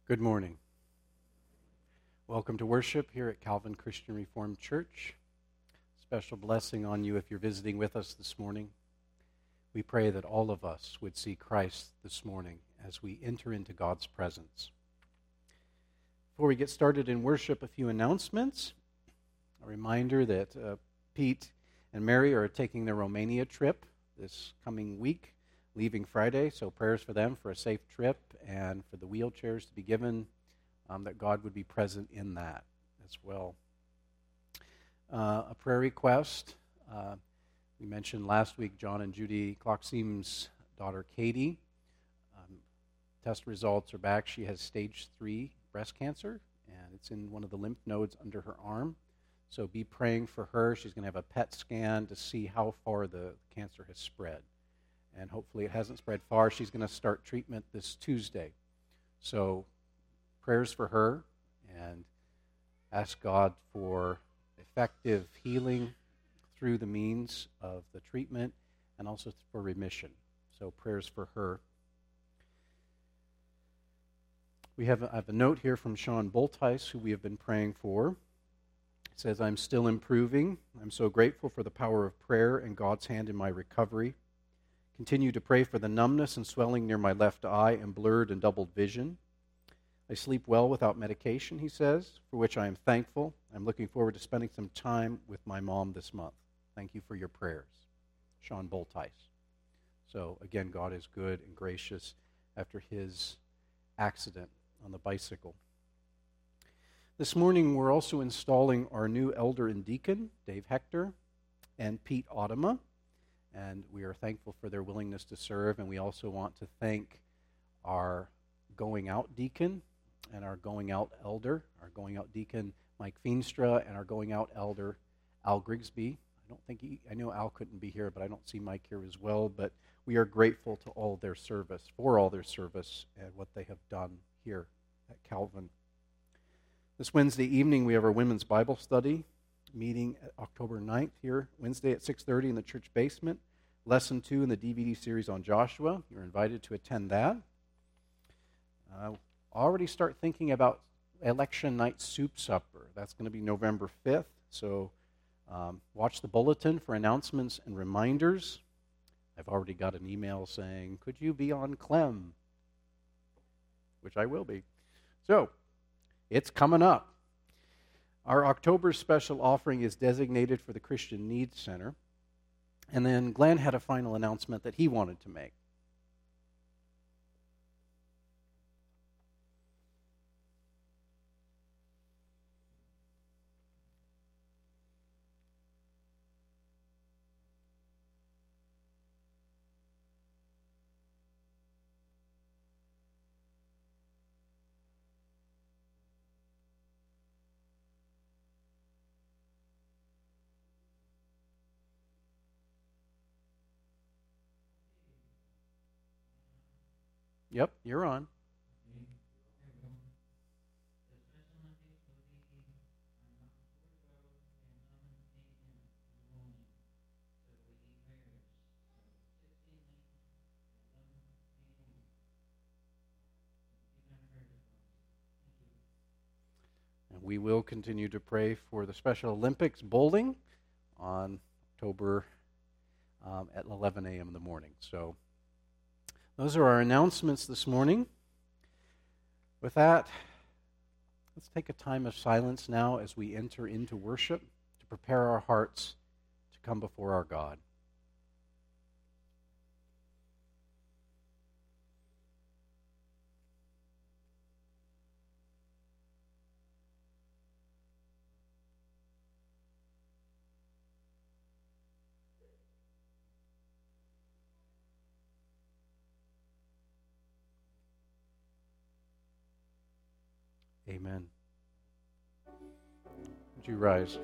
Good morning. Welcome to worship here at Calvin Christian Reformed Church. Special blessing on you if you're visiting with us this morning. We pray that all of us would see Christ this morning as we enter into God's presence. Before we get started in worship, a few announcements. A reminder that Pete and Mary are taking their Romania trip this coming week, leaving Friday, so prayers for them for a safe trip and for the wheelchairs to be given, that God would be present in that as well. A prayer request. We mentioned last week John and Judy Klockseem's daughter Katie. Test results are back. She has stage 3 breast cancer, and it's in one of the lymph nodes under her arm. So be praying for her. She's going to have a PET scan to see how far the cancer has spread. And hopefully it hasn't spread far. She's going to start treatment this Tuesday. So prayers for her, and ask God for effective healing through the means of the treatment and also for remission. So prayers for her. I have a note here from Sean Boltice, who we have been praying for. It says, "I'm still improving. I'm so grateful for the power of prayer and God's hand in my recovery. Continue to pray for the numbness and swelling near my left eye and blurred and doubled vision. I sleep well without medication," he says, "for which I am thankful. I'm looking forward to spending some time with my mom this month. Thank you for your prayers." Sean Boltice. So again, God is good and gracious after his accident on the bicycle. This morning, we're also installing our new elder and deacon, Dave Hector and Pete Automa. And we are thankful for their willingness to serve. And we also want to thank our going out deacon and our going out elder, our going out deacon Mike Feenstra and our going out elder Al Grigsby. I know Al couldn't be here, but I don't see Mike here as well. But we are grateful to all their service, for all their service and what they have done here at Calvin. This Wednesday evening, we have our women's Bible study meeting at October 9th here, Wednesday at 6:30 in the church basement. Lesson 2 in the DVD series on Joshua. You're invited to attend that. Already start thinking about election night soup supper. That's going to be November 5th. So watch the bulletin for announcements and reminders. I've already got an email saying, "Could you be on Clem?" Which I will be. So it's coming up. Our October special offering is designated for the Christian Needs Center. And then Glenn had a final announcement that he wanted to make. Yep, you're on. And we will continue to pray for the Special Olympics bowling on October at 11 a.m. in the morning. So those are our announcements this morning. With that, let's take a time of silence now as we enter into worship to prepare our hearts to come before our God. Amen. Would you rise?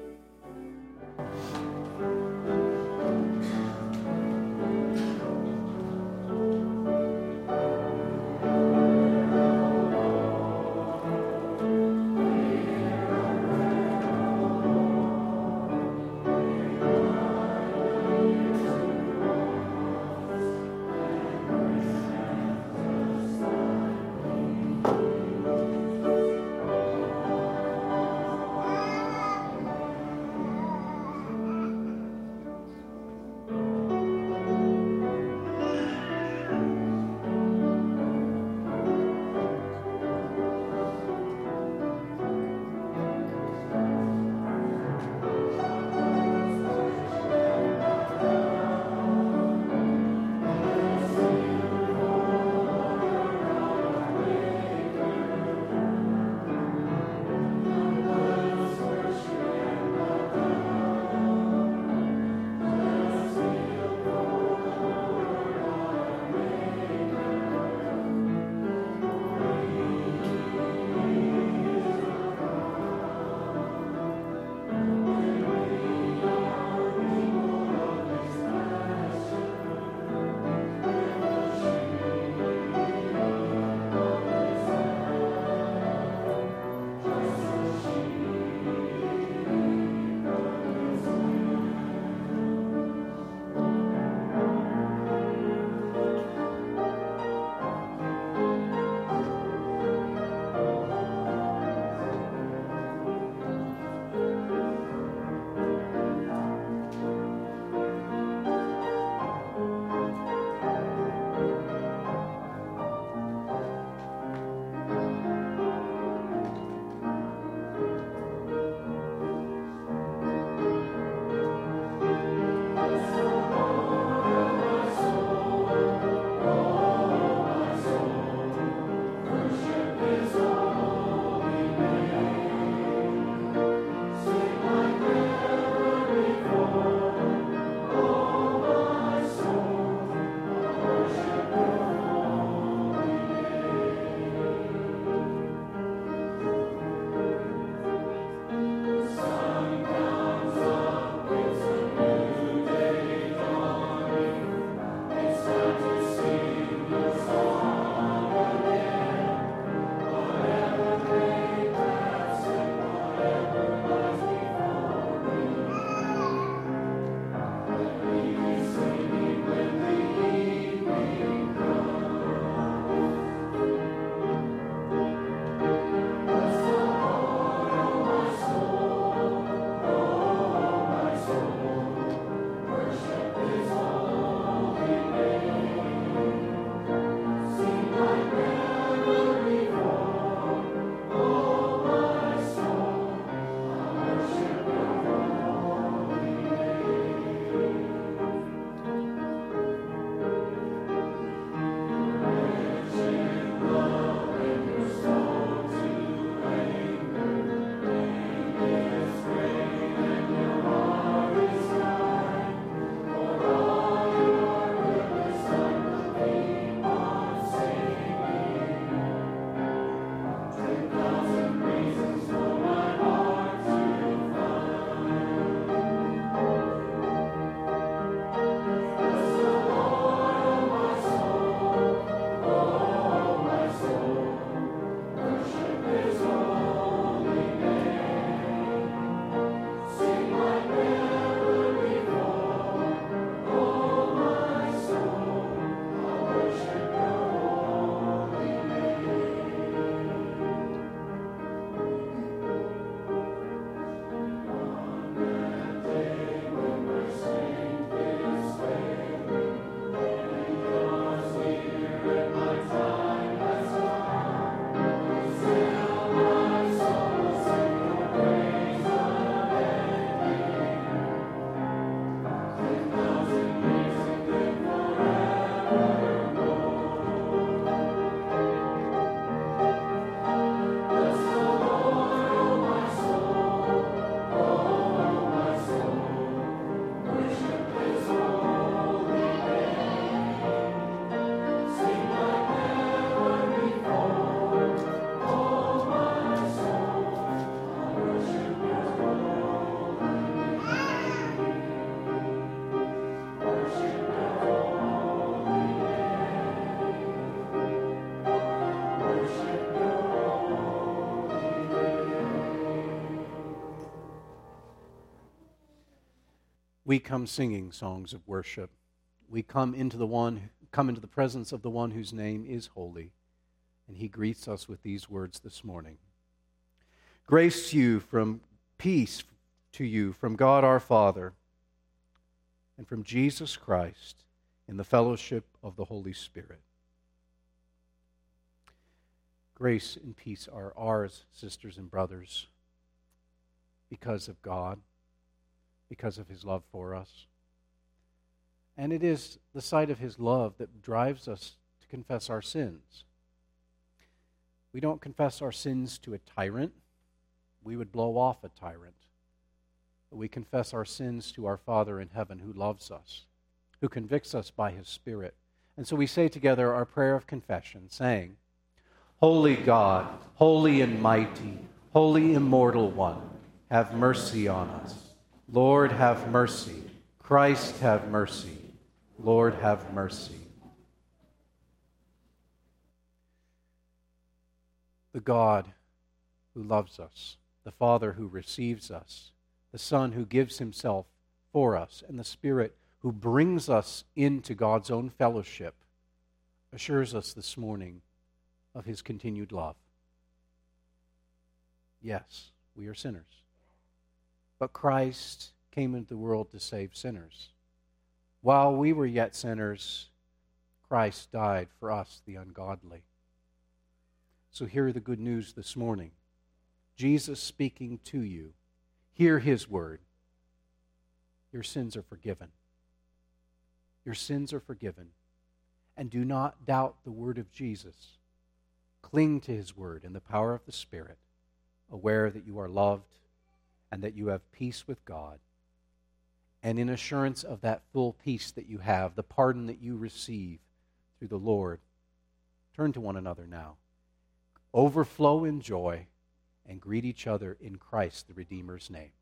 we come singing songs of worship. We come into the presence of the one whose name is holy, and he greets us with these words this morning. Grace to you from peace to you from God our Father and from Jesus Christ in the fellowship of the Holy Spirit. Grace and peace are ours, sisters and brothers, because of God, because of his love for us. And it is the sight of his love that drives us to confess our sins. We don't confess our sins to a tyrant. We would blow off a tyrant. But we confess our sins to our Father in heaven who loves us, who convicts us by his Spirit. And so we say together our prayer of confession, saying, Holy God, holy and mighty, holy immortal one, have mercy on us. Lord, have mercy. Christ, have mercy. Lord, have mercy. The God who loves us, the Father who receives us, the Son who gives himself for us, and the Spirit who brings us into God's own fellowship, assures us this morning of his continued love. Yes, we are sinners. But Christ came into the world to save sinners. While we were yet sinners, Christ died for us, the ungodly. So hear the good news this morning. Jesus speaking to you. Hear his word. Your sins are forgiven. Your sins are forgiven. And do not doubt the word of Jesus. Cling to his word in the power of the Spirit, aware that you are loved and that you have peace with God. And in assurance of that full peace that you have, the pardon that you receive through the Lord, turn to one another now. Overflow in joy and greet each other in Christ, the Redeemer's name.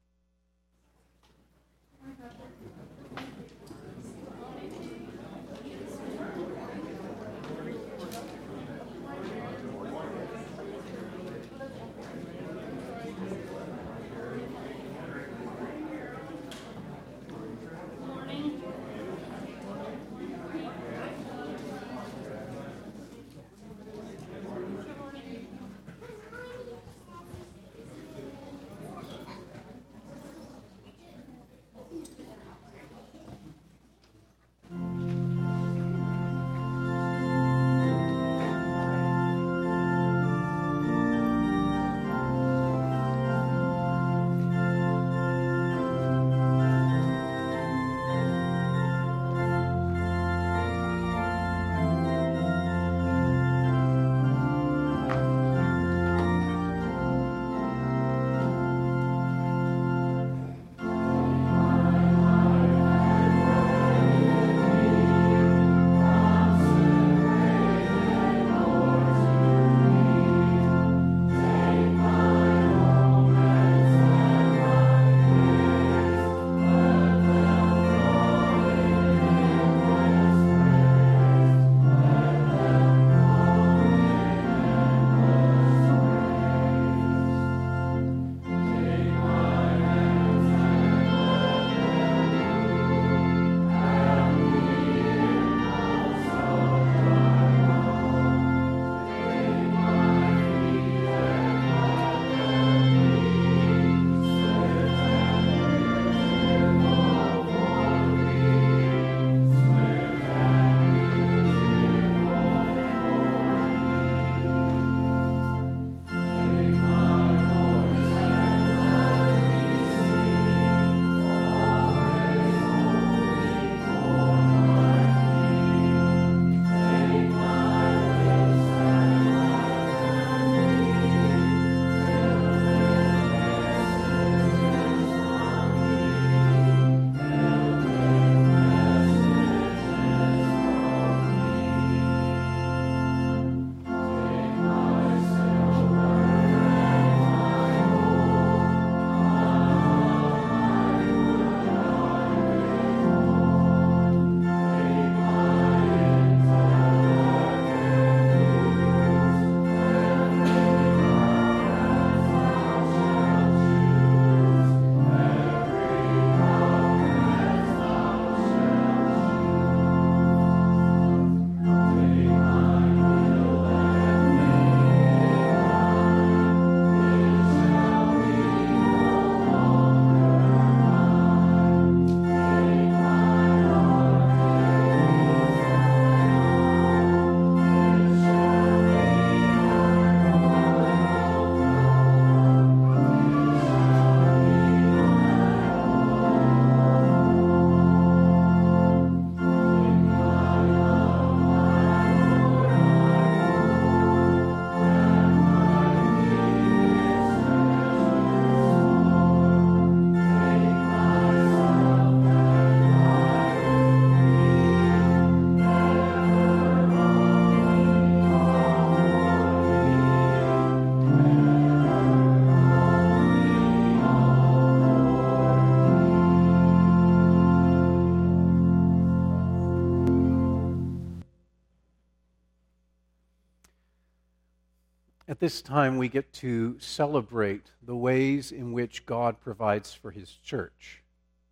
At this time, we get to celebrate the ways in which God provides for His church.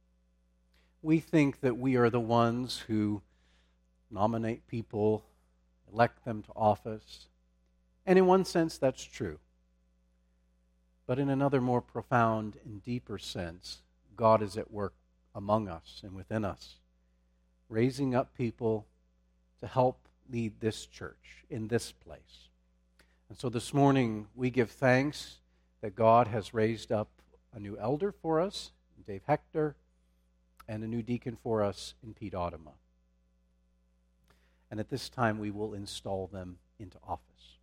We think that we are the ones who nominate people, elect them to office, and in one sense, that's true. But in another more profound and deeper sense, God is at work among us and within us, raising up people to help lead this church in this place. And so this morning, we give thanks that God has raised up a new elder for us, Dave Hector, and a new deacon for us in Pete Audema. And at this time, we will install them into office.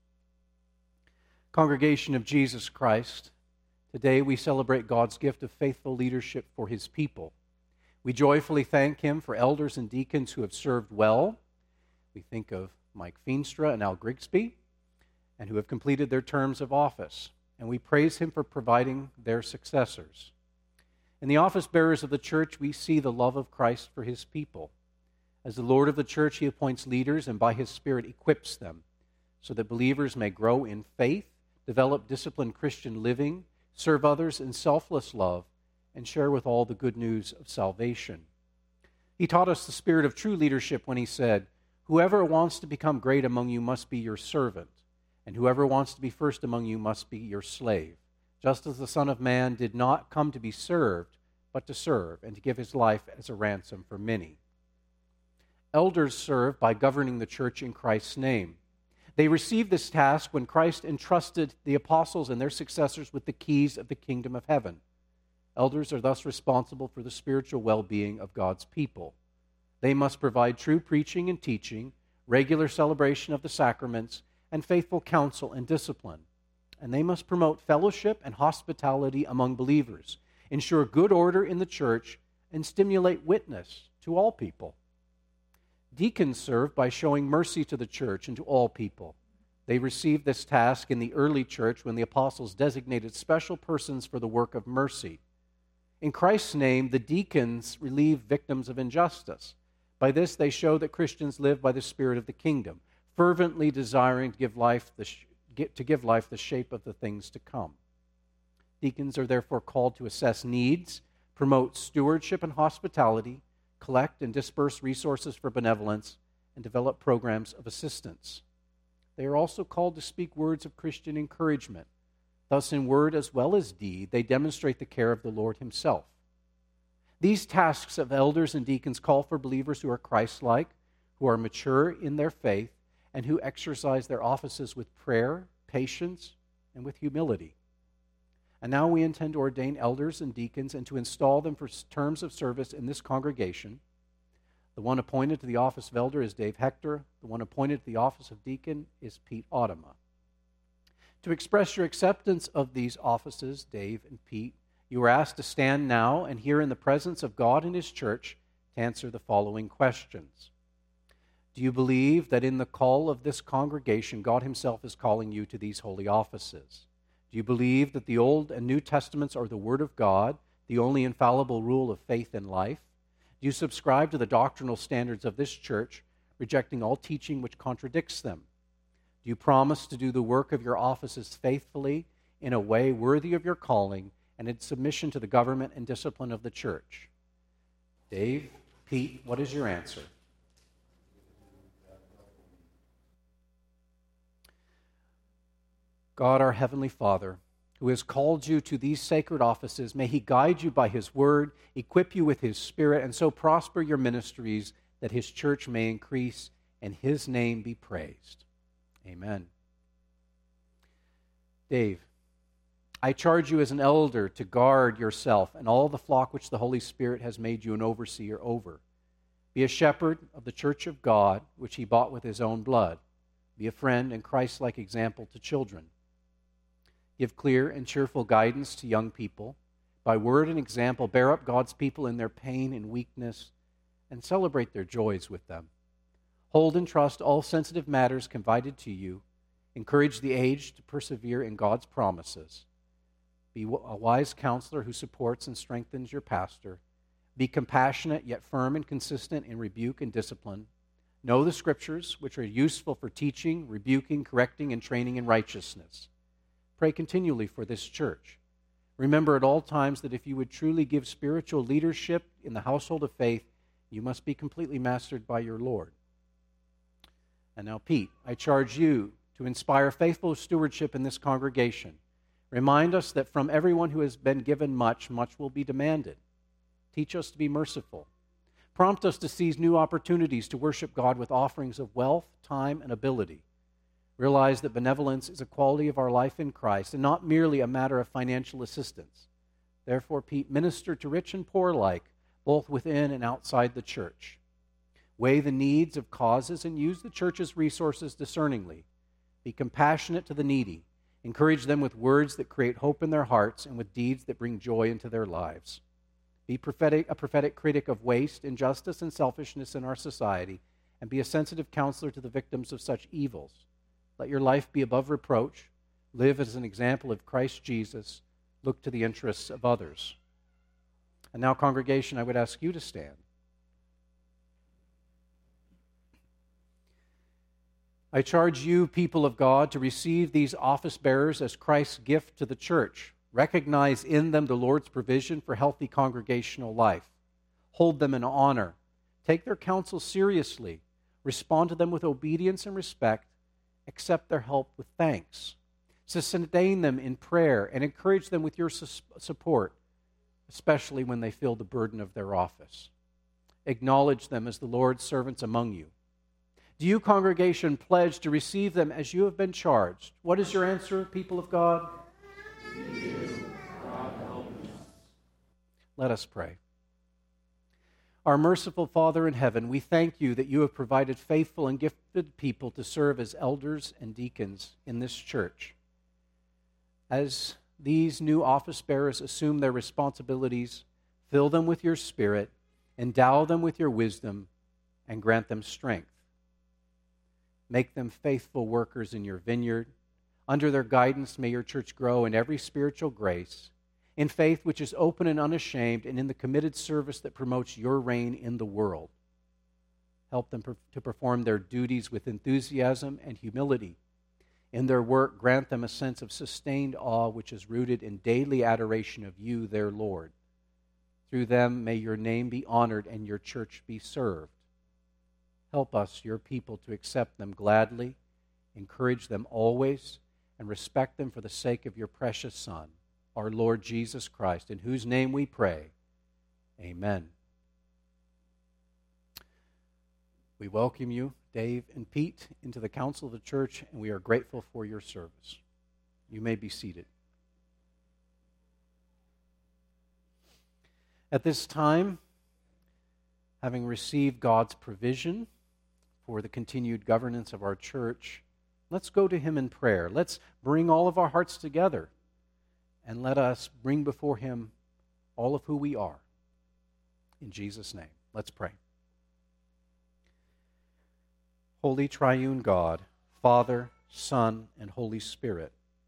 Congregation of Jesus Christ, today we celebrate God's gift of faithful leadership for His people. We joyfully thank Him for elders and deacons who have served well. We think of Mike Feenstra and Al Grigsby, and who have completed their terms of office. And we praise Him for providing their successors. In the office bearers of the church, we see the love of Christ for His people. As the Lord of the church, He appoints leaders and by His Spirit equips them so that believers may grow in faith, develop disciplined Christian living, serve others in selfless love, and share with all the good news of salvation. He taught us the spirit of true leadership when He said, "Whoever wants to become great among you must be your servant, and whoever wants to be first among you must be your slave, just as the Son of Man did not come to be served, but to serve, and to give His life as a ransom for many." Elders serve by governing the church in Christ's name. They received this task when Christ entrusted the apostles and their successors with the keys of the kingdom of heaven. Elders are thus responsible for the spiritual well-being of God's people. They must provide true preaching and teaching, regular celebration of the sacraments, and faithful counsel and discipline. And they must promote fellowship and hospitality among believers, ensure good order in the church, and stimulate witness to all people. Deacons serve by showing mercy to the church and to all people. They received this task in the early church when the apostles designated special persons for the work of mercy. In Christ's name, the deacons relieve victims of injustice. By this, they show that Christians live by the spirit of the kingdom, fervently desiring to give life the shape of the things to come. Deacons are therefore called to assess needs, promote stewardship and hospitality, collect and disperse resources for benevolence, and develop programs of assistance. They are also called to speak words of Christian encouragement. Thus, in word as well as deed, they demonstrate the care of the Lord Himself. These tasks of elders and deacons call for believers who are Christ-like, who are mature in their faith, and who exercise their offices with prayer, patience, and with humility. And now we intend to ordain elders and deacons and to install them for terms of service in this congregation. The one appointed to the office of elder is Dave Hector. The one appointed to the office of deacon is Pete Audema. To express your acceptance of these offices, Dave and Pete, you are asked to stand now and here in the presence of God and His church to answer the following questions. Do you believe that in the call of this congregation, God Himself is calling you to these holy offices? Do you believe that the Old and New Testaments are the Word of God, the only infallible rule of faith and life? Do you subscribe to the doctrinal standards of this church, rejecting all teaching which contradicts them? Do you promise to do the work of your offices faithfully, in a way worthy of your calling, and in submission to the government and discipline of the church? Dave, Pete, what is your answer? God, our Heavenly Father, who has called you to these sacred offices, may He guide you by His word, equip you with His Spirit, and so prosper your ministries that His church may increase and His name be praised. Amen. Dave, I charge you as an elder to guard yourself and all the flock which the Holy Spirit has made you an overseer over. Be a shepherd of the church of God, which He bought with His own blood. Be a friend and Christ-like example to children. Give clear and cheerful guidance to young people. By word and example, bear up God's people in their pain and weakness, and celebrate their joys with them. Hold and trust all sensitive matters confided to you. Encourage the aged to persevere in God's promises. Be a wise counselor who supports and strengthens your pastor. Be compassionate yet firm and consistent in rebuke and discipline. Know the Scriptures, which are useful for teaching, rebuking, correcting, and training in righteousness. Pray continually for this church. Remember at all times that if you would truly give spiritual leadership in the household of faith, you must be completely mastered by your Lord. And now, Pete, I charge you to inspire faithful stewardship in this congregation. Remind us that from everyone who has been given much, much will be demanded. Teach us to be merciful. Prompt us to seize new opportunities to worship God with offerings of wealth, time, and ability. Realize that benevolence is a quality of our life in Christ and not merely a matter of financial assistance. Therefore, Pete, minister to rich and poor alike, both within and outside the church. Weigh the needs of causes and use the church's resources discerningly. Be compassionate to the needy. Encourage them with words that create hope in their hearts and with deeds that bring joy into their lives. Be a prophetic critic of waste, injustice, and selfishness in our society, and be a sensitive counselor to the victims of such evils. Let your life be above reproach. Live as an example of Christ Jesus. Look to the interests of others. And now, congregation, I would ask you to stand. I charge you, people of God, to receive these office bearers as Christ's gift to the church. Recognize in them the Lord's provision for healthy congregational life. Hold them in honor. Take their counsel seriously. Respond to them with obedience and respect. Accept their help with thanks. Sustain them in prayer and encourage them with your support, especially when they feel the burden of their office. Acknowledge them as the Lord's servants among you. Do you, congregation, pledge to receive them as you have been charged? What is your answer, people of God? Let us pray. Our merciful Father in heaven, we thank you that you have provided faithful and gifted people to serve as elders and deacons in this church. As these new office bearers assume their responsibilities, fill them with your Spirit, endow them with your wisdom, and grant them strength. Make them faithful workers in your vineyard. Under their guidance, may your church grow in every spiritual grace, in faith which is open and unashamed, and in the committed service that promotes your reign in the world. Help them to perform their duties with enthusiasm and humility. In their work, grant them a sense of sustained awe which is rooted in daily adoration of you, their Lord. Through them, may your name be honored and your church be served. Help us, your people, to accept them gladly, encourage them always, and respect them for the sake of your precious Son, our Lord Jesus Christ, in whose name we pray. Amen. We welcome you, Dave and Pete, into the council of the church, and we are grateful for your service. You may be seated. At this time, having received God's provision for the continued governance of our church, let's go to Him in prayer. Let's bring all of our hearts together and let us bring before Him all of who we are. In Jesus' name, let's pray. Holy Triune God, Father, Son, and Holy Spirit,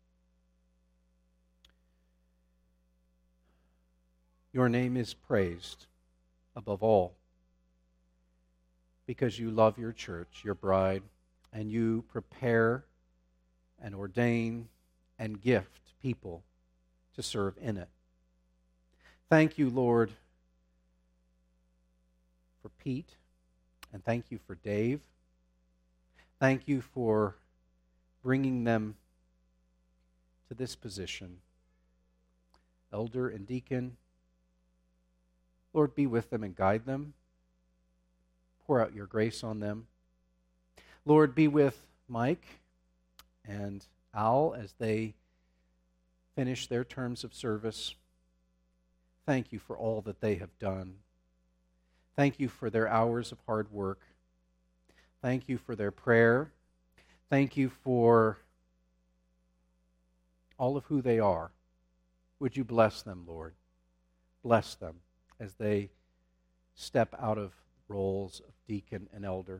your name is praised above all because you love your church, your bride, and you prepare and ordain and gift people to serve in it. Thank you, Lord, for Pete, and thank you for Dave. Thank you for bringing them to this position, elder and deacon. Lord, be with them and guide them. Pour out your grace on them. Lord, be with Mike and Al as they finish their terms of service. Thank you for all that they have done. Thank you for their hours of hard work. Thank you for their prayer. Thank you for all of who they are. Would you bless them, Lord? Bless them as they step out of roles of deacon and elder.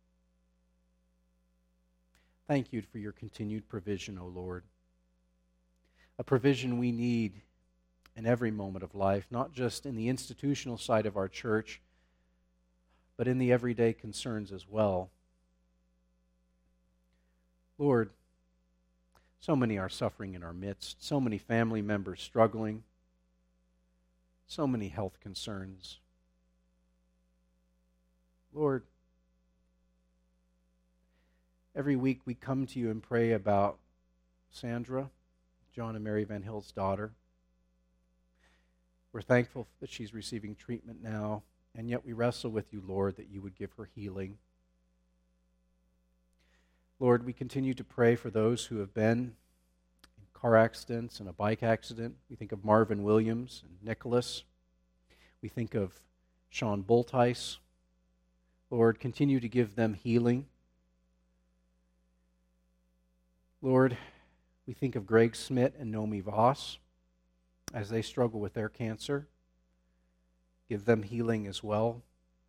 Thank you for your continued provision, O Lord. A provision we need in every moment of life, not just in the institutional side of our church, but in the everyday concerns as well. Lord, so many are suffering in our midst, so many family members struggling, so many health concerns. Lord, every week we come to you and pray about Sandra, John and Mary Van Hill's daughter. We're thankful that she's receiving treatment now, and yet we wrestle with you, Lord, that you would give her healing. Lord, we continue to pray for those who have been in car accidents and a bike accident. We think of Marvin Williams and Nicholas. We think of Sean Boltice. Lord, continue to give them healing. Lord, we think of Greg Smith and Nomi Voss as they struggle with their cancer. Give them healing as well.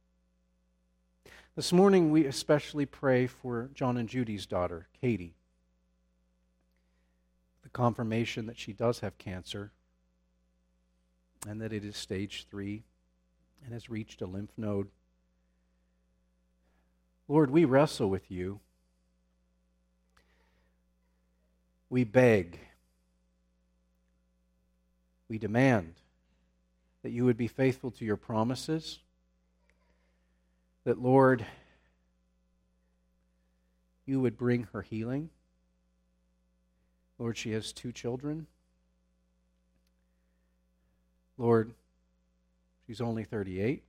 This morning we especially pray for John and Judy's daughter, Katie. The confirmation that she does have cancer and that it is stage 3 and has reached a lymph node. Lord, we wrestle with you. We beg. We demand that you would be faithful to your promises, that, Lord, you would bring her healing. Lord, she has 2 children. Lord, she's only 38.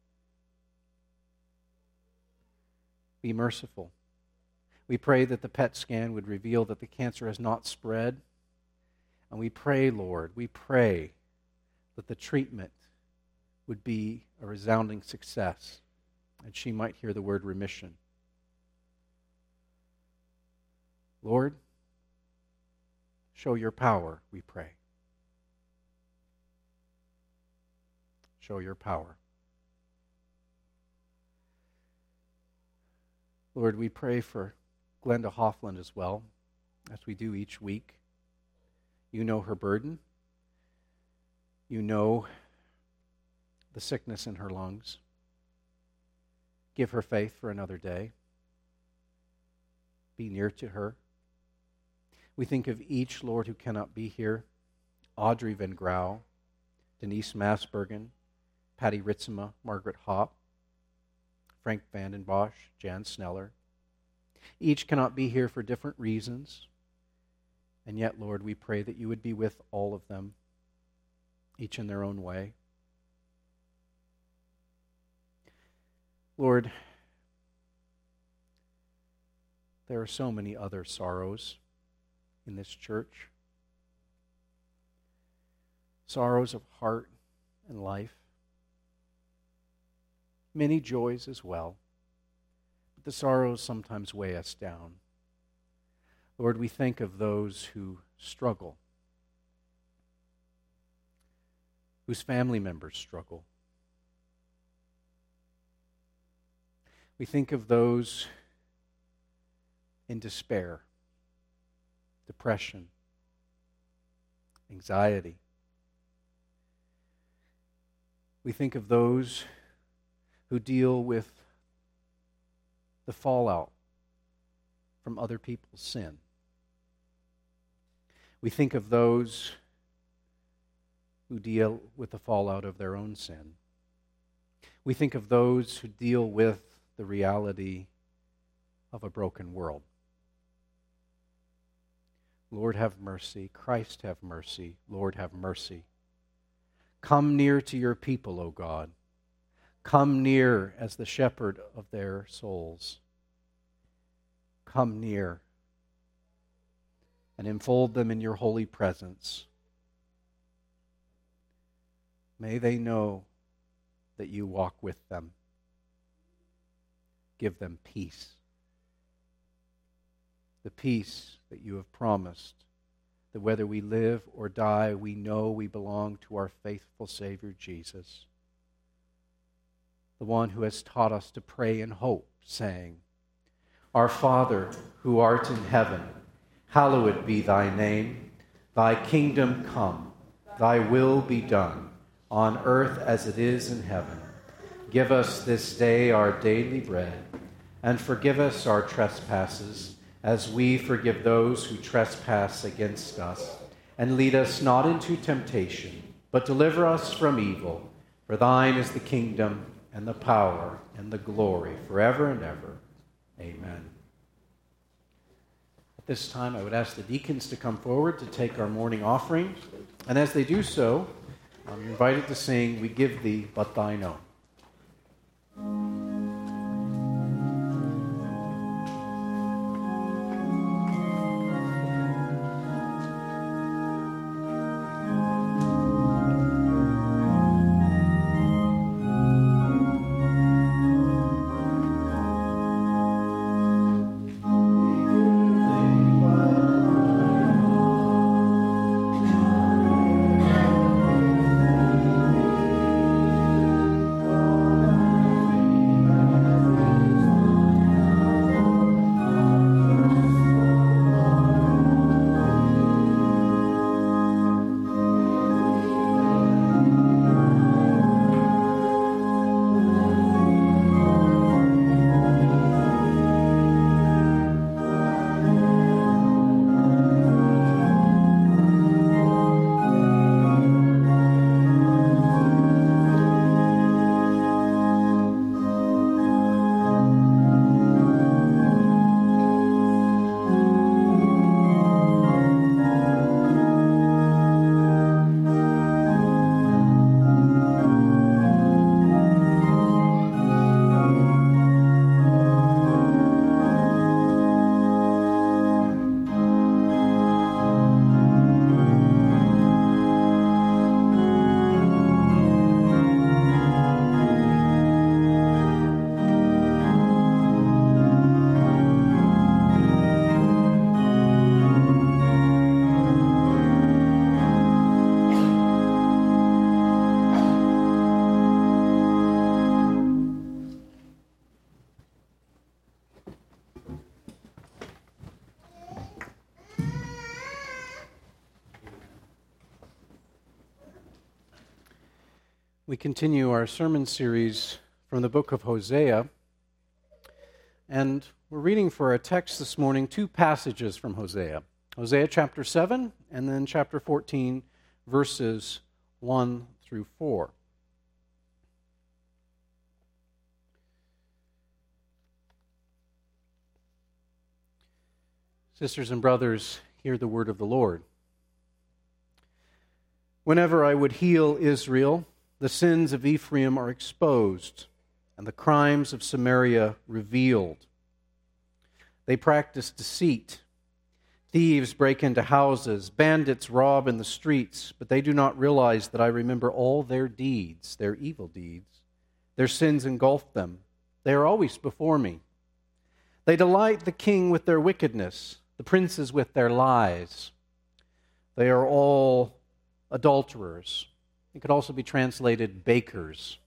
Be merciful. We pray that the PET scan would reveal that the cancer has not spread. And we pray, Lord, we pray that the treatment would be a resounding success and she might hear the word remission. Lord, show your power, we pray. Show your power. Lord, we pray for Glenda Hoffland as well, as we do each week. You know her burden. You know the sickness in her lungs. Give her faith for another day. Be near to her. We think of each, Lord, who cannot be here. Audrey Van Grau, Denise Masbergen, Patty Ritzema, Margaret Hopp, Frank Vanden Bosch, Jan Sneller. Each cannot be here for different reasons. And yet, Lord, we pray that you would be with all of them, each in their own way. Lord, there are so many other sorrows in this church. Sorrows of heart and life. Many joys as well. But the sorrows sometimes weigh us down. Lord, we think of those who struggle, whose family members struggle. We think of those in despair, depression, anxiety. We think of those who deal with the fallout from other people's sin. We think of those who deal with the fallout of their own sin. We think of those who deal with the reality of a broken world. Lord, have mercy. Christ, have mercy. Lord, have mercy. Come near to your people, O God. Come near as the shepherd of their souls. Come near and enfold them in your holy presence. May they know that you walk with them. Give them peace. The peace that you have promised, that whether we live or die, we know we belong to our faithful Savior Jesus, the one who has taught us to pray in hope, saying, Our Father, who art in heaven, hallowed be thy name. Thy kingdom come, thy will be done, on earth as it is in heaven. Give us this day our daily bread, and forgive us our trespasses, as we forgive those who trespass against us. And lead us not into temptation, but deliver us from evil. For thine is the kingdom, and the power, and the glory, forever and ever. Amen. At this time, I would ask the deacons to come forward to take our morning offering. And as they do so, I'm invited to sing, "We Give Thee But Thine Own." We continue our sermon series from the book of Hosea, and we're reading for our text this morning two passages from Hosea. Hosea chapter 7 and then chapter 14, verses 1 through 4. Sisters and brothers, hear the word of the Lord. Whenever I would heal Israel, the sins of Ephraim are exposed, and the crimes of Samaria revealed. They practice deceit. Thieves break into houses, bandits rob in the streets, but they do not realize that I remember all their deeds, their evil deeds. Their sins engulf them. They are always before me. They delight the king with their wickedness, the princes with their lies. They are all adulterers. It could also be translated bakers.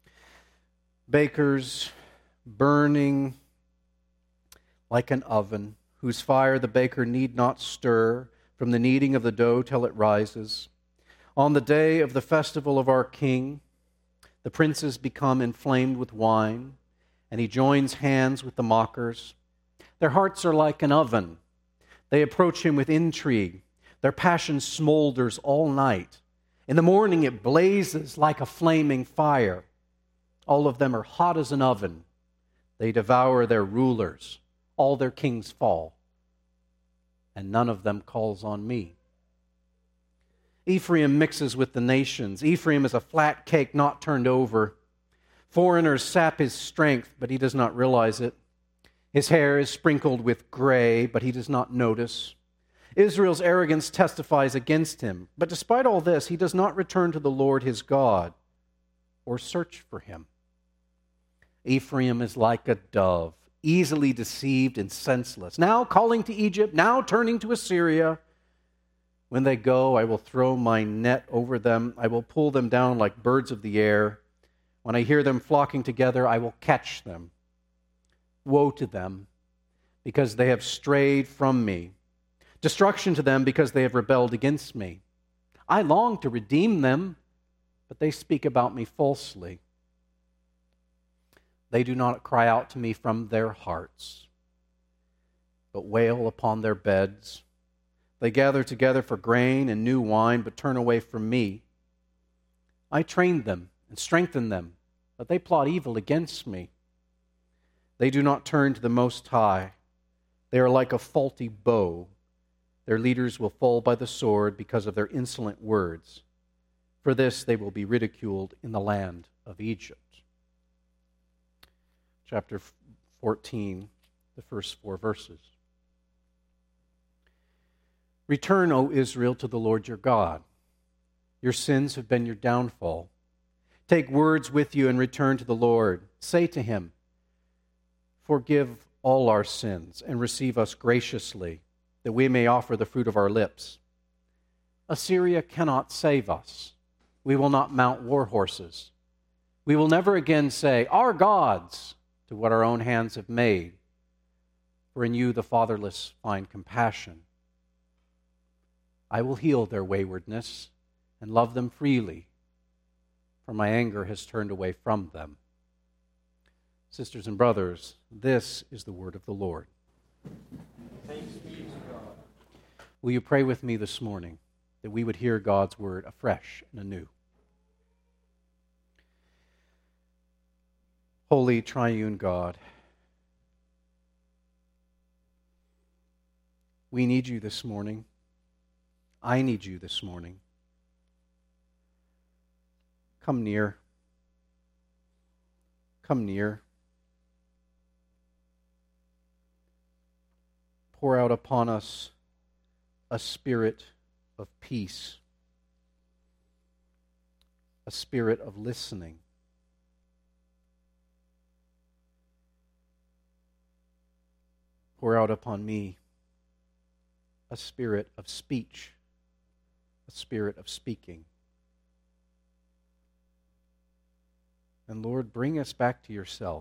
Bakers burning like an oven, whose fire the baker need not stir from the kneading of the dough till it rises. On the day of the festival of our king, the princes become inflamed with wine, and he joins hands with the mockers. Their hearts are like an oven. They approach him with intrigue. Their passion smolders all night. In the morning it blazes like a flaming fire. All of them are hot as an oven. They devour their rulers. All their kings fall. And none of them calls on me. Ephraim mixes with the nations. Ephraim is a flat cake not turned over. Foreigners sap his strength, but he does not realize it. His hair is sprinkled with gray, but he does not notice. Israel's arrogance testifies against him. But despite all this, he does not return to the Lord his God or search for him. Ephraim is like a dove, easily deceived and senseless. Now calling to Egypt, now turning to Assyria. When they go, I will throw my net over them. I will pull them down like birds of the air. When I hear them flocking together, I will catch them. Woe to them, because they have strayed from me. Destruction to them, because they have rebelled against me. I long to redeem them, but they speak about me falsely. They do not cry out to me from their hearts, but wail upon their beds. They gather together for grain and new wine, but turn away from me. I trained them and strengthened them, but they plot evil against me. They do not turn to the Most High. They are like a faulty bow. Their leaders will fall by the sword because of their insolent words. For this they will be ridiculed in the land of Egypt. Chapter 14, the first 4 verses. Return, O Israel, to the Lord your God. Your sins have been your downfall. Take words with you and return to the Lord. Say to him, forgive all our sins and receive us graciously, that we may offer the fruit of our lips. Assyria cannot save us. We will not mount war horses. We will never again say, our gods, to what our own hands have made. For in you the fatherless find compassion. I will heal their waywardness and love them freely, for my anger has turned away from them. Sisters and brothers, this is the word of the Lord. Thanks be to God. Will you pray with me this morning that we would hear God's word afresh and anew? Holy triune God, we need you this morning. I need you this morning. Come near. Come near. Pour out upon us a spirit of peace, a spirit of listening. Pour out upon me a spirit of speech, a spirit of speaking. And Lord, bring us back to yourself.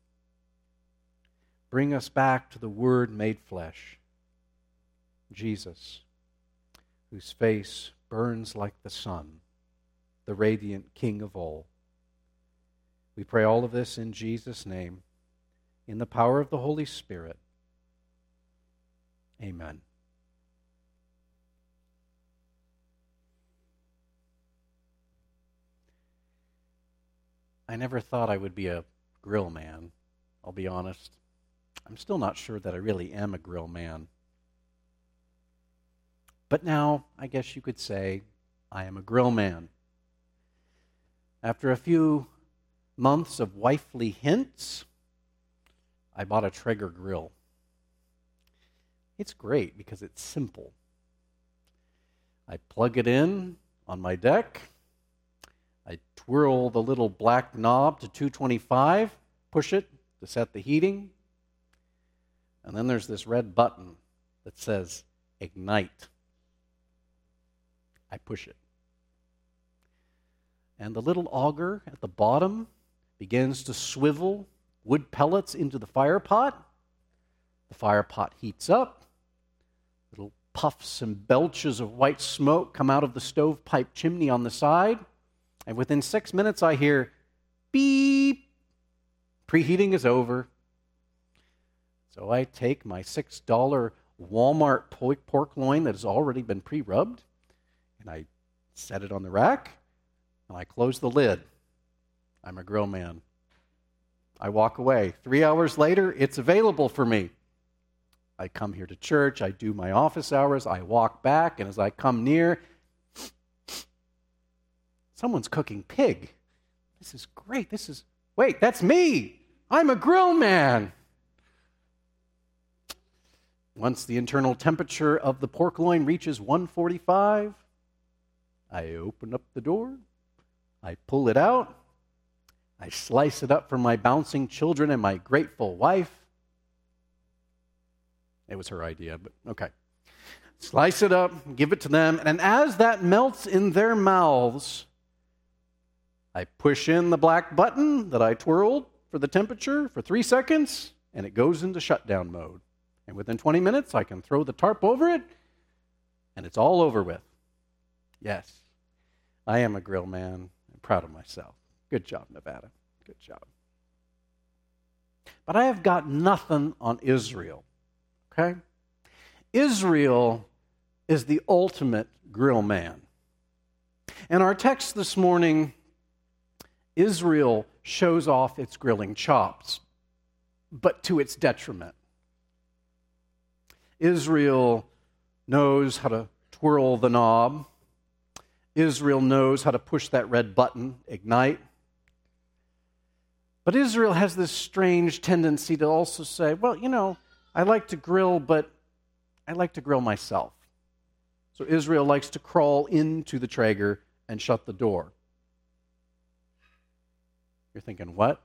Bring us back to the Word made flesh, Jesus, whose face burns like the sun, the radiant King of all. We pray all of this in Jesus' name, in the power of the Holy Spirit. Amen. I never thought I would be a grill man, I'll be honest. I'm still not sure that I really am a grill man. But now, I guess you could say, I am a grill man. After a few months of wifely hints, I bought a Traeger grill. It's great because it's simple. I plug it in on my deck. I twirl the little black knob to 225, push it to set the heating. And then there's this red button that says ignite. I push it. And the little auger at the bottom begins to swivel wood pellets into the fire pot. The fire pot heats up. Little puffs and belches of white smoke come out of the stovepipe chimney on the side. And within 6 minutes I hear beep. Preheating is over. So I take my $6 Walmart pork loin that has already been pre-rubbed, and I set it on the rack, and I close the lid. I'm a grill man. I walk away. 3 hours later, it's available for me. I come here to church, I do my office hours, I walk back, and as I come near, someone's cooking pig. This is great. Wait, that's me. I'm a grill man. Once the internal temperature of the pork loin reaches 145, I open up the door, I pull it out, I slice it up for my bouncing children and my grateful wife. It was her idea, but okay. Slice it up, give it to them, and as that melts in their mouths, I push in the black button that I twirled for the temperature for 3 seconds, and it goes into shutdown mode. And within 20 minutes, I can throw the tarp over it, and it's all over with. Yes, I am a grill man. I'm proud of myself. Good job, Nevada. Good job. But I have got nothing on Israel, okay? Israel is the ultimate grill man. In our text this morning, Israel shows off its grilling chops, but to its detriment. Israel knows how to twirl the knob. Israel knows how to push that red button, ignite. But Israel has this strange tendency to also say, well, I like to grill, but I like to grill myself. So Israel likes to crawl into the Traeger and shut the door. You're thinking, what?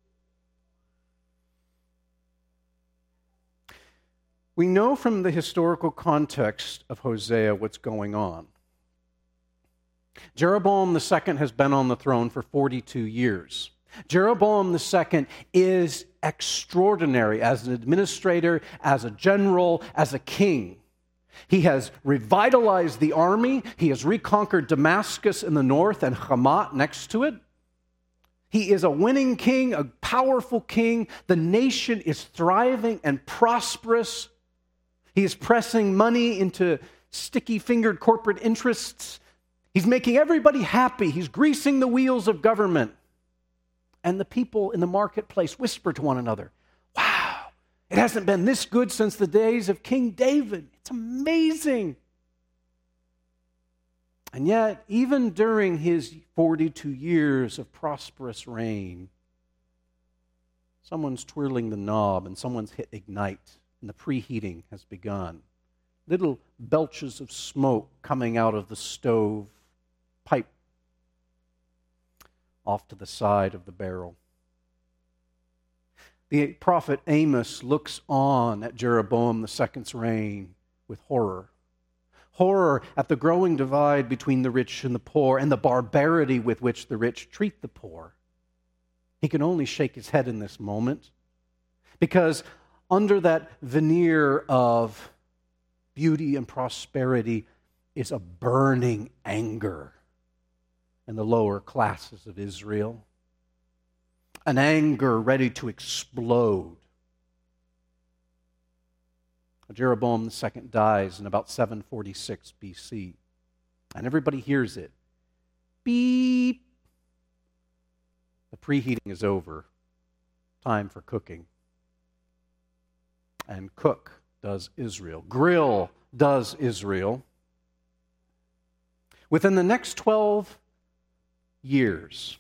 We know from the historical context of Hosea what's going on. Jeroboam II has been on the throne for 42 years. Jeroboam II is extraordinary as an administrator, as a general, as a king. He has revitalized the army. He has reconquered Damascus in the north and Hamath next to it. He is a winning king, a powerful king. The nation is thriving and prosperous. He is pressing money into sticky-fingered corporate interests. He's making everybody happy. He's greasing the wheels of government. And the people in the marketplace whisper to one another, wow, it hasn't been this good since the days of King David. It's amazing. And yet, even during his 42 years of prosperous reign, someone's twirling the knob and someone's hit ignite, and the preheating has begun. Little belches of smoke coming out of the stove pipe off to the side of the barrel. The prophet Amos looks on at Jeroboam II's reign with horror. Horror at the growing divide between the rich and the poor and the barbarity with which the rich treat the poor. He can only shake his head in this moment because under that veneer of beauty and prosperity is a burning anger in the lower classes of Israel. An anger ready to explode. Jeroboam II dies in about 746 BC. And everybody hears it. Beep. The preheating is over. Time for cooking. And cook does Israel. Grill does Israel. Within the next 12 years,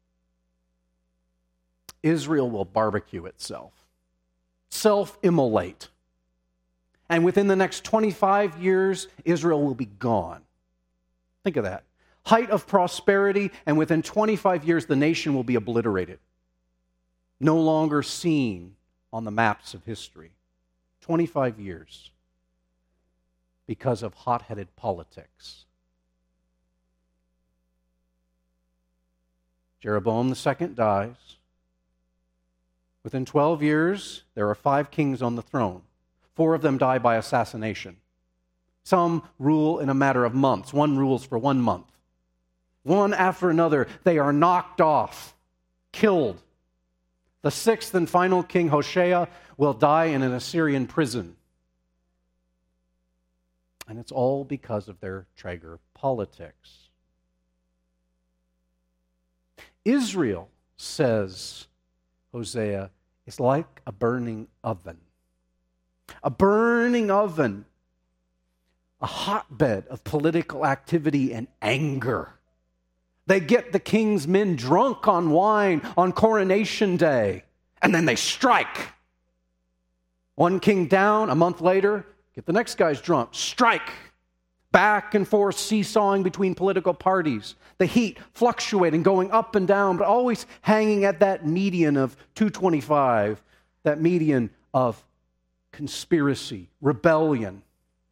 Israel will barbecue itself, self-immolate. And within the next 25 years, Israel will be gone. Think of that. Height of prosperity, and within 25 years, the nation will be obliterated. No longer seen on the maps of history. 25 years. Because of hot-headed politics. Jeroboam II dies. Within 12 years, there are 5 kings on the throne. 4 of them die by assassination. Some rule in a matter of months. One rules for 1 month. One after another, they are knocked off, killed. The 6th and final king, Hoshea, will die in an Assyrian prison. And it's all because of their Traeger politics. Israel, says Hosea, is like a burning oven. A burning oven, a hotbed of political activity and anger. They get the king's men drunk on wine on coronation day, and then they strike. One king down, a month later, get the next guy's drunk, strike. Back and forth seesawing between political parties. The heat fluctuating, going up and down, but always hanging at that median of 225, that median of conspiracy, rebellion.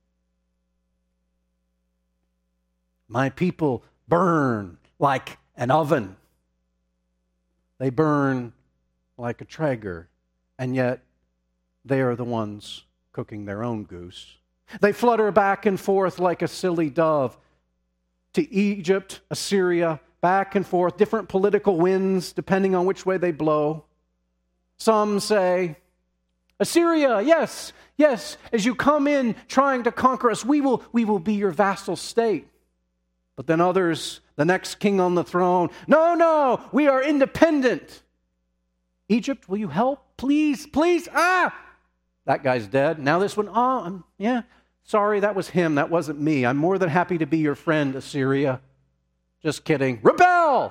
My people burn like an oven. They burn like a Traeger, and yet they are the ones cooking their own goose. They flutter back and forth like a silly dove to Egypt, Assyria, back and forth, different political winds depending on which way they blow. Some say, Assyria, yes, yes, as you come in trying to conquer us, we will be your vassal state. But then others, the next king on the throne, no, we are independent. Egypt, will you help? Please, please, that guy's dead. Now this one, yeah, sorry, that was him, that wasn't me. I'm more than happy to be your friend, Assyria. Just kidding. Rebel!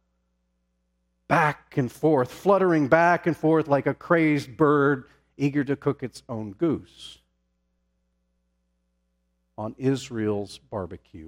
Back and forth, fluttering back and forth like a crazed bird eager to cook its own goose on Israel's barbecue.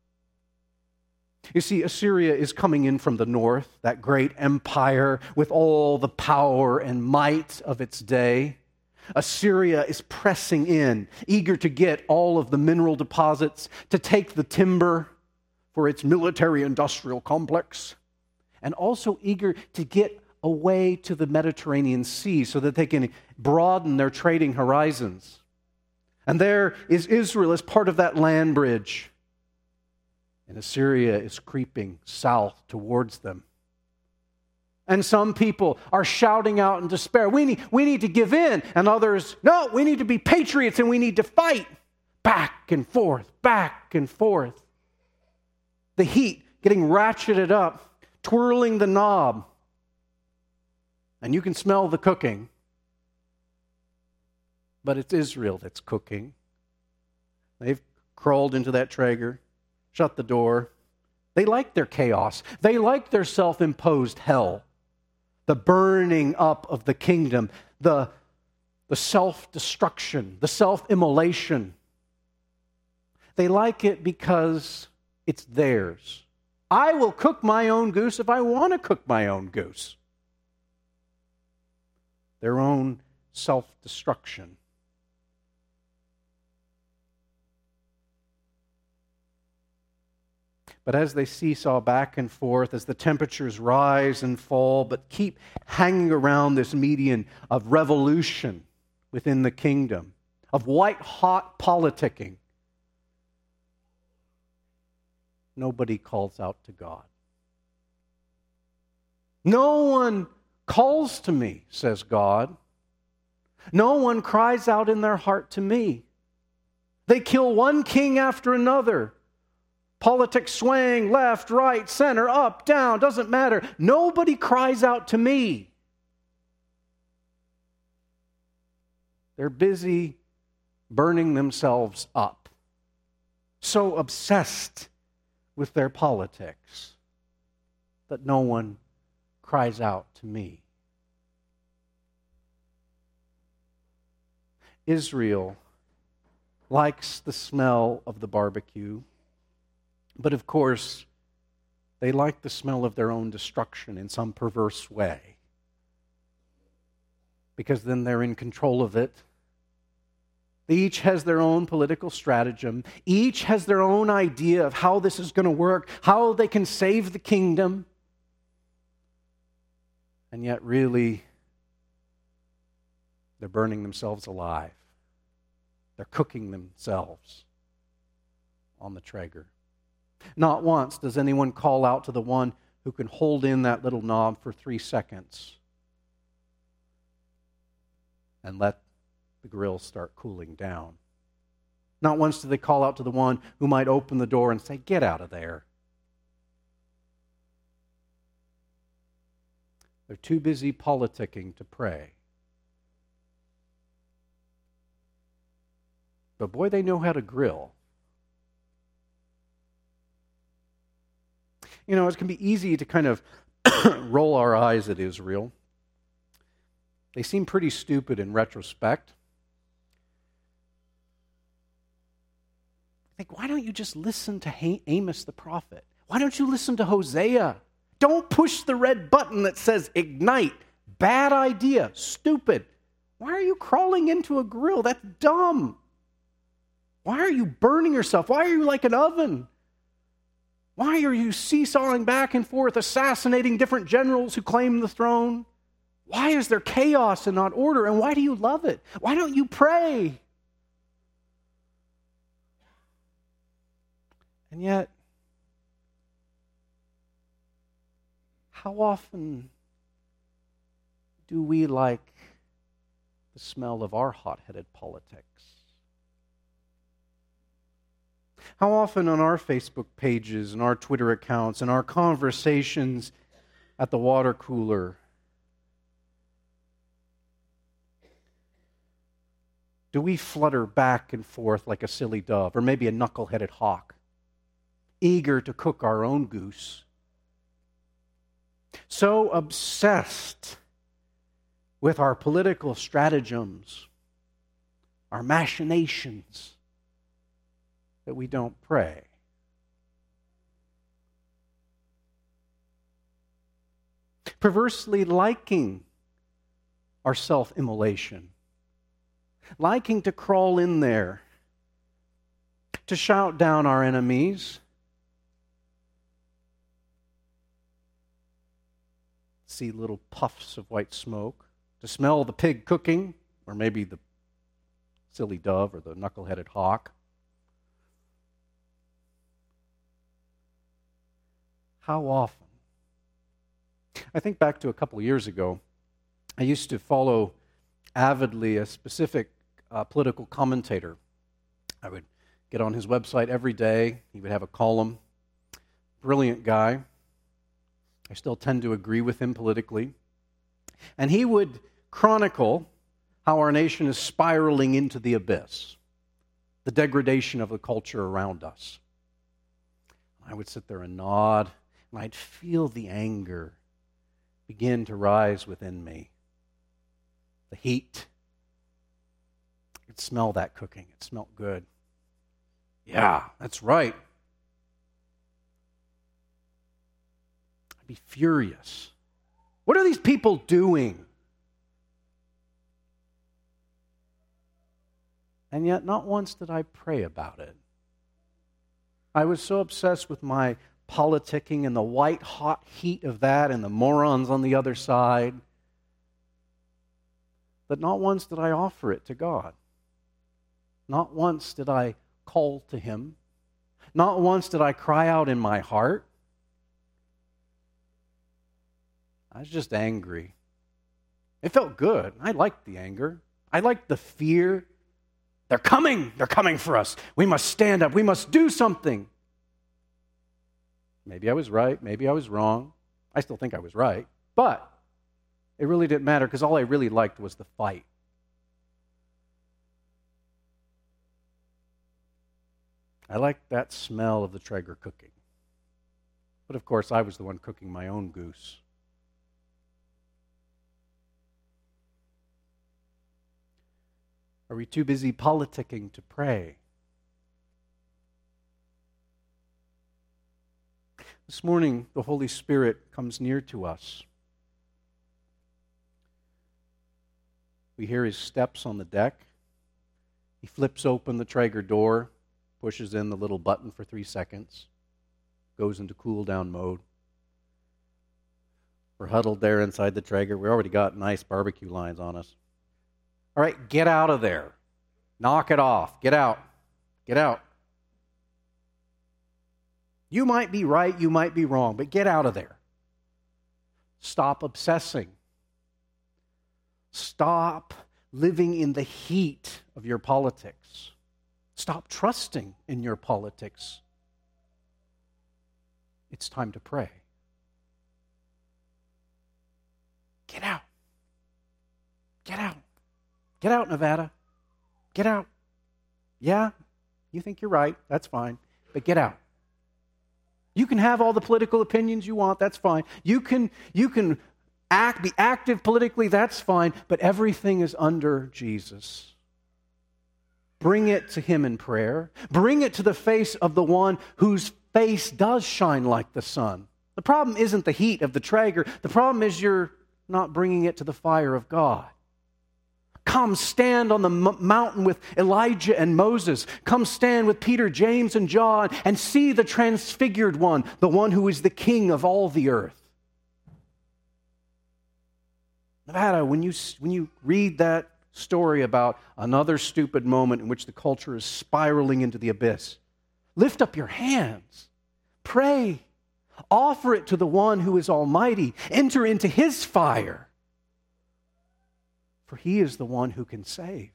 You see, Assyria is coming in from the north, that great empire with all the power and might of its day. Assyria is pressing in, eager to get all of the mineral deposits, to take the timber for its military-industrial complex, and also eager to get away to the Mediterranean Sea so that they can broaden their trading horizons. And there is Israel as part of that land bridge. And Assyria is creeping south towards them. And some people are shouting out in despair, we need to give in. And others, no, we need to be patriots and we need to fight. Back and forth, back and forth. The heat getting ratcheted up, twirling the knob. And you can smell the cooking. But it's Israel that's cooking. They've crawled into that Traeger, shut the door. They like their chaos. They like their self-imposed hell. The burning up of the kingdom, the self-destruction, the self-immolation. They like it because it's theirs. I will cook my own goose if I want to cook my own goose. Their own self-destruction. But as they seesaw back and forth, as the temperatures rise and fall, but keep hanging around this median of revolution within the kingdom, of white-hot politicking, nobody calls out to God. No one calls to me, says God. No one cries out in their heart to me. They kill one king after another. Politics swaying left, right, center, up, down, doesn't matter. Nobody cries out to me. They're busy burning themselves up. So obsessed with their politics that no one cries out to me. Israel likes the smell of the barbecue, but of course, they like the smell of their own destruction in some perverse way, because then they're in control of it. Each has their own political stratagem. Each has their own idea of how this is going to work, how they can save the kingdom. And yet, really, they're burning themselves alive. They're cooking themselves on the Traeger. Not once does anyone call out to the one who can hold in that little knob for 3 seconds and let the grill start cooling down. Not once do they call out to the one who might open the door and say, "Get out of there." They're too busy politicking to pray. But boy, they know how to grill. You know, it can be easy to kind of roll our eyes at Israel. They seem pretty stupid in retrospect. Think, why don't you just listen to Amos the prophet? Why don't you listen to Hosea? Don't push the red button that says ignite. Bad idea. Stupid. Why are you crawling into a grill? That's dumb. Why are you burning yourself? Why are you like an oven? Why are you seesawing back and forth, assassinating different generals who claim the throne? Why is there chaos and not order? And why do you love it? Why don't you pray? And yet, how often do we like the smell of our hot-headed politics? How often on our Facebook pages and our Twitter accounts and our conversations at the water cooler do we flutter back and forth like a silly dove, or maybe a knuckle-headed hawk, eager to cook our own goose? So obsessed with our political stratagems, our machinations, that we don't pray. Perversely liking our self-immolation, liking to crawl in there, to shout down our enemies, see little puffs of white smoke, to smell the pig cooking, or maybe the silly dove or the knuckle-headed hawk. How often? I think back to a couple of years ago. I used to follow avidly a specific political commentator. I would get on his website every day. He would have a column. Brilliant guy. I still tend to agree with him politically. And he would chronicle how our nation is spiraling into the abyss, the degradation of the culture around us. I would sit there and nod, and I'd feel the anger begin to rise within me. The heat. I could smell that cooking. It smelled good. Yeah, that's right. I'd be furious. What are these people doing? And yet, not once did I pray about it. I was so obsessed with my politicking and the white-hot heat of that and the morons on the other side that not once did I offer it to God. Not once did I call to Him. Not once did I cry out in my heart. I was just angry. It felt good. I liked the anger. I liked the fear. They're coming for us. We must stand up. We must do something. Maybe I was right. Maybe I was wrong. I still think I was right. But it really didn't matter because all I really liked was the fight. I liked that smell of the Traeger cooking. But of course, I was the one cooking my own goose. Are we too busy politicking to pray? This morning, the Holy Spirit comes near to us. We hear His steps on the deck. He flips open the Traeger door, pushes in the little button for 3 seconds, goes into cool down mode. We're huddled there inside the Traeger. We already got nice barbecue lines on us. All right, get out of there. Knock it off. Get out. Get out. You might be right, you might be wrong, but get out of there. Stop obsessing. Stop living in the heat of your politics. Stop trusting in your politics. It's time to pray. Get out. Get out. Get out, Nevada. Get out. Yeah, you think you're right. That's fine. But get out. You can have all the political opinions you want. That's fine. You can be active politically. That's fine. But everything is under Jesus. Bring it to Him in prayer. Bring it to the face of the one whose face does shine like the sun. The problem isn't the heat of the Traeger. The problem is you're not bringing it to the fire of God. Come stand on the mountain with Elijah and Moses. Come stand with Peter, James, and John and see the transfigured one, the one who is the king of all the earth. Nevada, when you read that story about another stupid moment in which the culture is spiraling into the abyss, lift up your hands. Pray. Offer it to the one who is almighty. Enter into His fire. for He is the one who can save.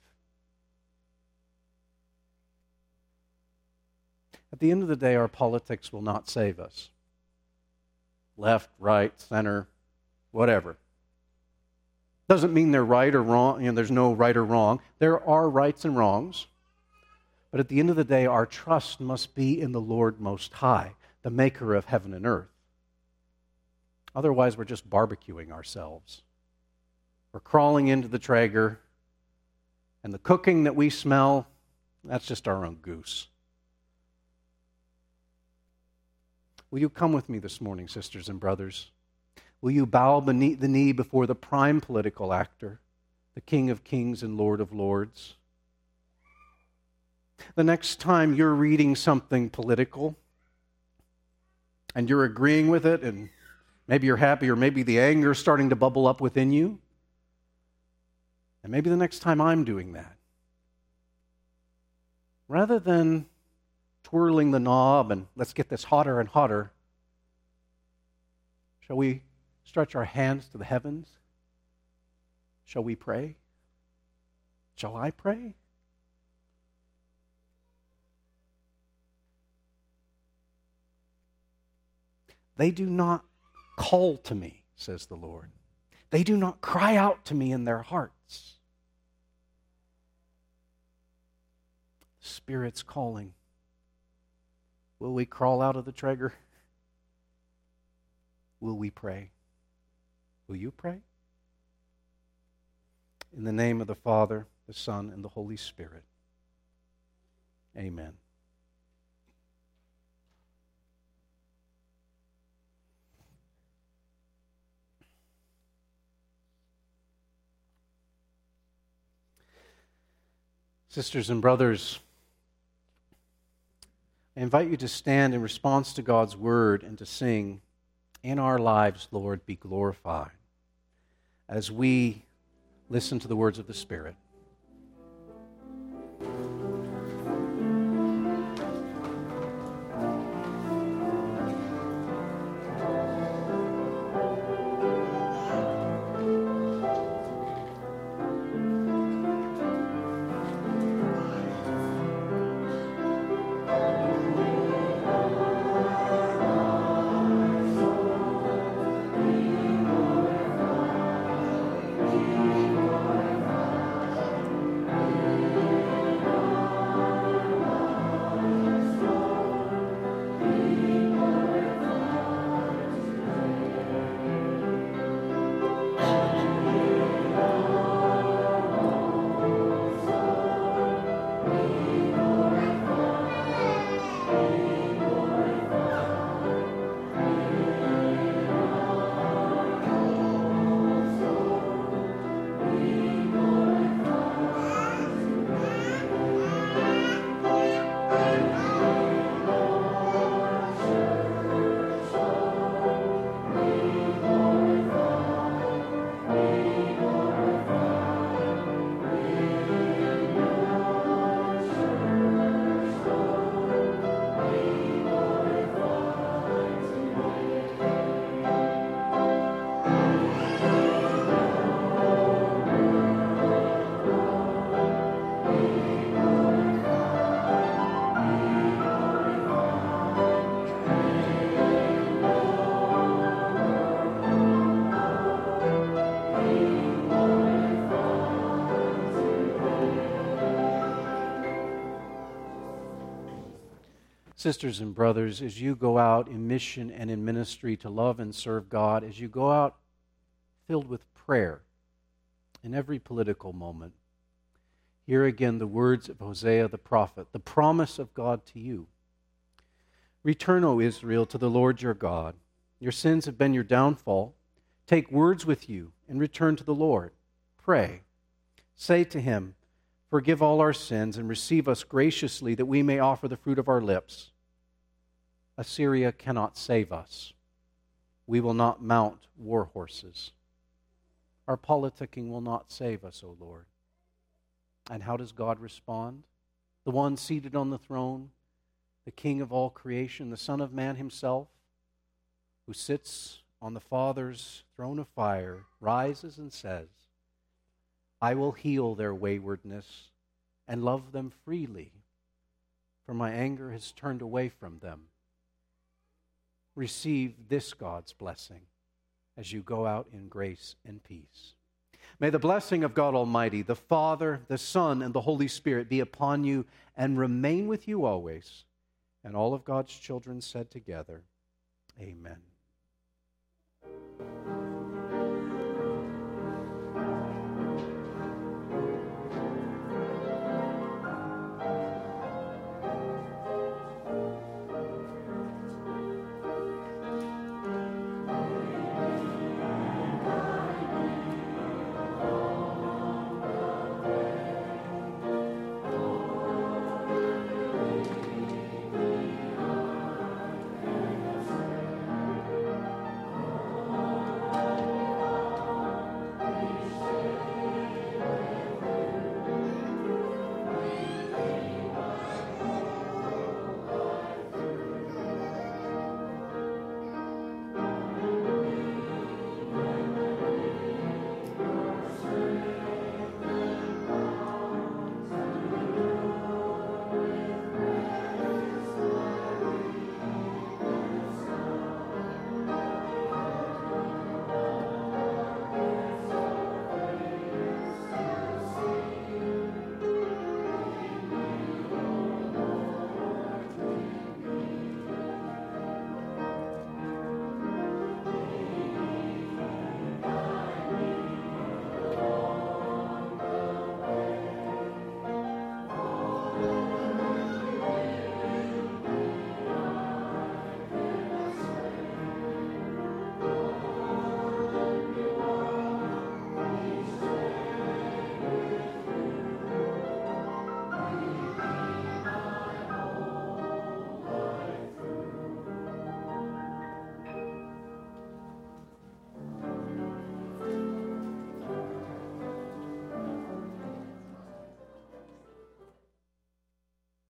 At the end of the day, our politics will not save us. Left, right, center, whatever. Doesn't mean they're right or wrong. There's no right or wrong. There are rights and wrongs. But at the end of the day, our trust must be in the Lord Most High, the maker of heaven and earth. Otherwise, we're just barbecuing ourselves. We're crawling into the Traeger, and the cooking that we smell, that's just our own goose. Will you come with me this morning, sisters and brothers? Will you bow the knee before the prime political actor, the King of Kings and Lord of Lords? The next time you're reading something political and you're agreeing with it, and maybe you're happy, or maybe the anger is starting to bubble up within you, and maybe the next time I'm doing that, rather than twirling the knob and let's get this hotter and hotter, shall we stretch our hands to the heavens? Shall we pray? Shall I pray? They do not call to me, says the Lord. They do not cry out to me in their hearts. The Spirit's calling. Will we crawl out of the Traeger? Will we pray? Will you pray? In the name of the Father, the Son, and the Holy Spirit. Amen. Sisters and brothers, I invite you to stand in response to God's word and to sing, "In our lives, Lord, be glorified," as we listen to the words of the Spirit. Sisters and brothers, as you go out in mission and in ministry to love and serve God, as you go out filled with prayer in every political moment, hear again the words of Hosea the prophet, the promise of God to you. Return, O Israel, to the Lord your God. Your sins have been your downfall. Take words with you and return to the Lord. Pray. Say to him, forgive all our sins and receive us graciously that we may offer the fruit of our lips. Assyria cannot save us. We will not mount war horses. Our politicking will not save us, O Lord. And how does God respond? The one seated on the throne, the King of all creation, the Son of Man himself, who sits on the Father's throne of fire, rises and says, I will heal their waywardness and love them freely, for my anger has turned away from them. Receive this God's blessing as you go out in grace and peace. May the blessing of God Almighty, the Father, the Son, and the Holy Spirit be upon you and remain with you always. And all of God's children said together, Amen.